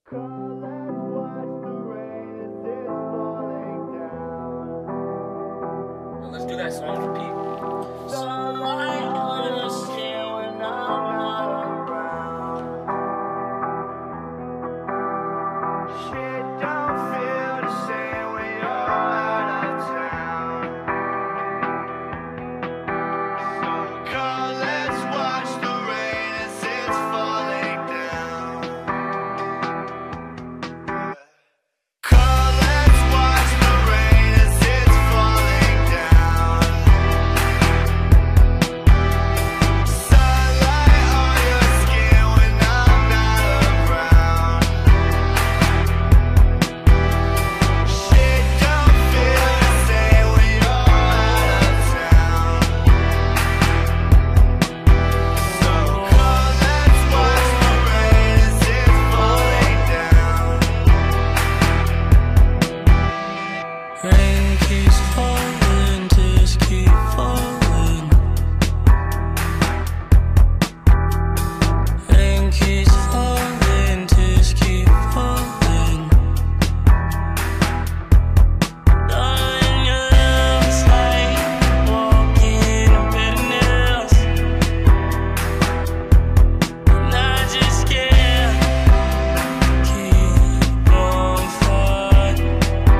Let's watch the rain as it's falling down. Let's do that song for Pete. Sunlight on your skin when I'm not around. Shit don't feel the same when you're out of town. So come, let's watch the rain as it's falling down. Come, let's watch the rain as it's falling down. Sunlight on your skin when I'm not around. Shit don't feel the same when you're out of town. So come, let's watch the rain as it's falling down. Rain keeps falling, just keep falling. Rain keeps falling, just keep falling. Darling, your lips like walking on bitterness, and I just can't keep on fighting.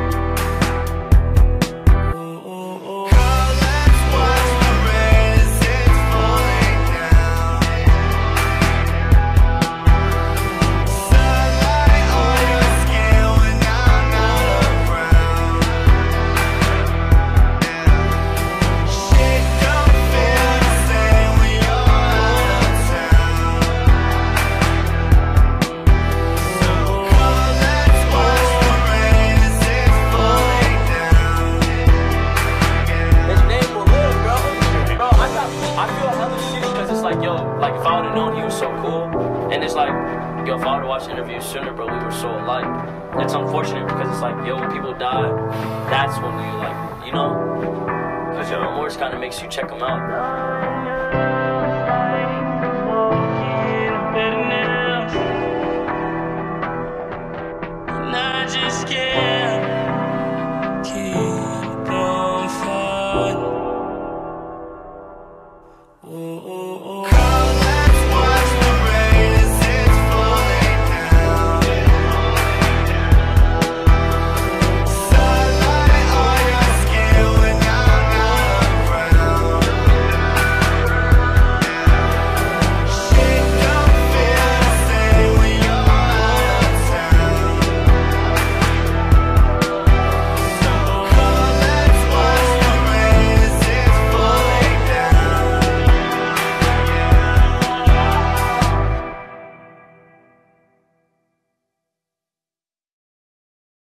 Oh, oh, oh. Come, let's watch the rain as it's falling down. Sunlight on your skin when I'm not around. Shit don't feel the same when you're out of town. So come, let's watch the rain as it's falling down. His name will live, bro. Bro, I feel hella shitty because it's like, yo, like if I would have known he was so cool, and it's like, yo, if I would have watched interviews sooner, bro, we were so alike. It's unfortunate because it's like, yo, when people die, that's when you like, you know? Because your remorse kind of makes you check them out.